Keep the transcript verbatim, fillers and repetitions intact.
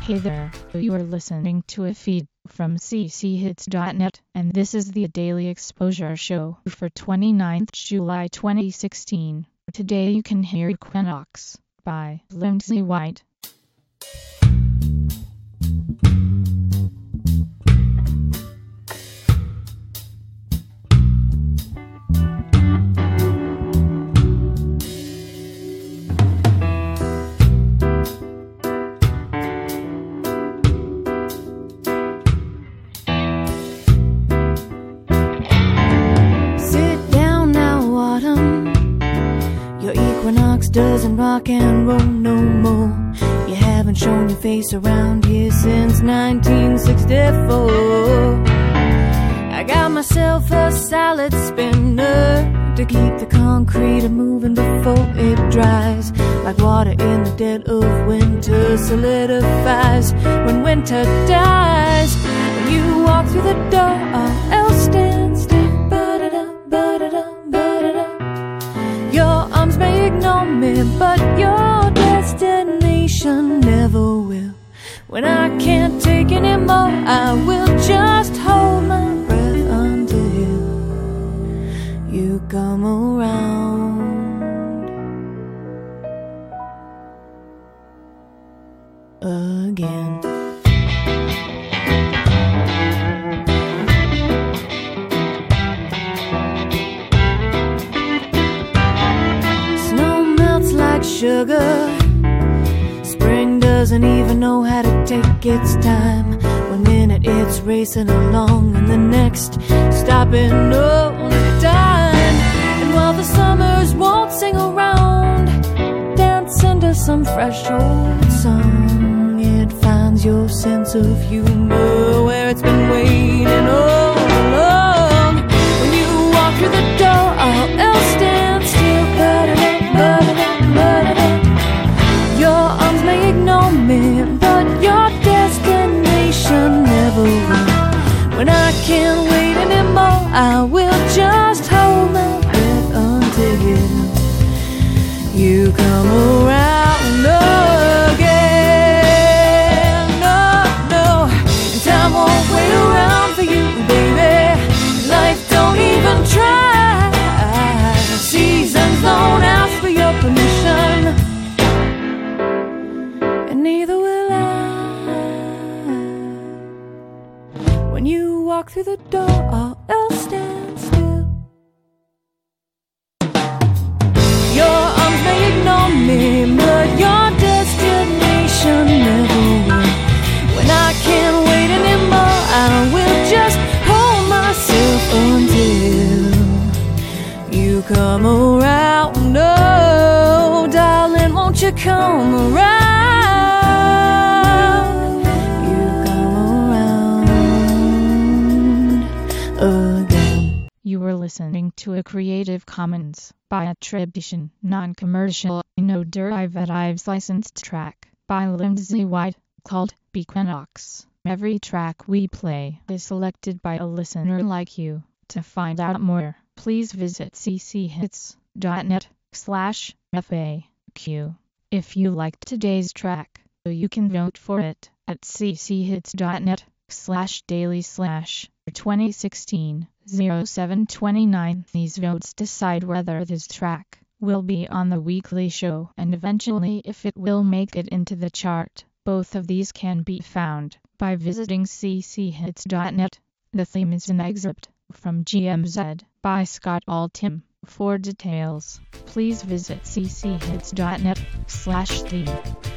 Hey there, you are listening to a feed from c c hits dot net, and this is the Daily Exposure Show for twenty-ninth July twenty sixteen. Today you can hear Equinox by Lindsay White. Equinox doesn't rock and roll no more. You haven't shown your face around here since nineteen sixty-four. I got myself a salad spinner to keep the concrete moving before it dries. Like water in the dead of winter solidifies when winter dies. When you walk through the door, all else stands still. Ba-da-da, ba-da-da, ba-da-da. Your arms may ignore me, but your destination never will. When I can't take anymore, I will just hold my breath until you come around again. Sugar, spring doesn't even know how to take its time. One minute it's racing along, and the next stopping on a dime. And while the summers won't sing around, dancing to some fresh old song, it finds your sense of humor where it's been waiting all along. When you walk through the door, all else stands still. Ba-da-da, ba-da-da. Your arms may ignore me, but your destination never will. When I can't wait anymore, I will just hold my breath until you come around again. No, no, time won't wait around for you, baby. Life don't even try. Seasons don't ask for your permission. Neither will I. When you walk through the door, all else stands still. Your arms may ignore me, but your destination never will. When I can't wait anymore, I will just hold myself until you come around. Oh, darling, won't you come around? You were listening to a Creative Commons by attribution, non-commercial, no derivatives licensed track by Lindsay White called Equinox. Every track we play is selected by a listener like you. To find out more, please visit c c hits dot net slash F A Q. If you liked today's track, you can vote for it at c c hits dot net slash daily slash twenty sixteen oh seven twenty-nine. These votes decide whether this track will be on the weekly show and eventually if it will make it into the chart. Both of these can be found by visiting c c hits dot net. The theme is an excerpt from G M Z by Scott Altham. For details, please visit c c hits dot net slash theme.